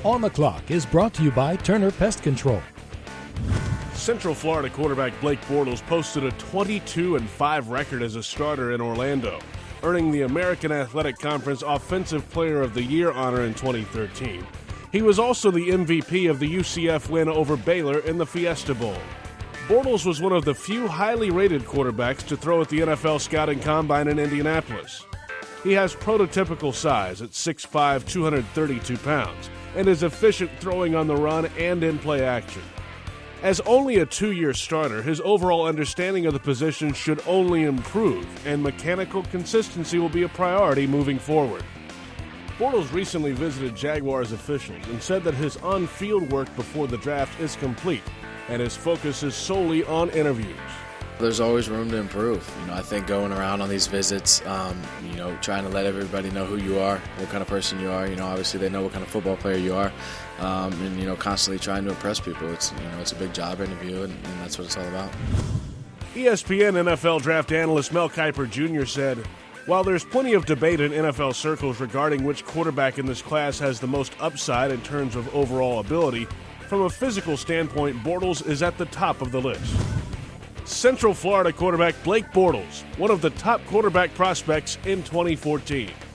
On the Clock is brought to you by Turner Pest Control. Central Florida quarterback Blake Bortles posted a 22-5 record as a starter in Orlando, earning the American Athletic Conference Offensive Player of the Year honor in 2013. He was also the MVP of the UCF win over Baylor in the Fiesta Bowl. Bortles was one of the few highly rated quarterbacks to throw at the NFL Scouting Combine in Indianapolis. He has prototypical size at 6'5", 232 pounds, and is efficient throwing on the run and in play action. As only a 2-year starter, his overall understanding of the position should only improve, and mechanical consistency will be a priority moving forward. Bortles recently visited Jaguars officials and said that his on-field work before the draft is complete, and his focus is solely on interviews. There's always room to improve. I think going around on these visits, trying to let everybody know who you are, what kind of person you are. Obviously they know what kind of football player you are, and constantly trying to impress people. It's a big job interview, and that's what it's all about. ESPN NFL draft analyst Mel Kiper Jr. said, "While there's plenty of debate in NFL circles regarding which quarterback in this class has the most upside in terms of overall ability, from a physical standpoint, Bortles is at the top of the list." Central Florida quarterback Blake Bortles, one of the top quarterback prospects in 2014.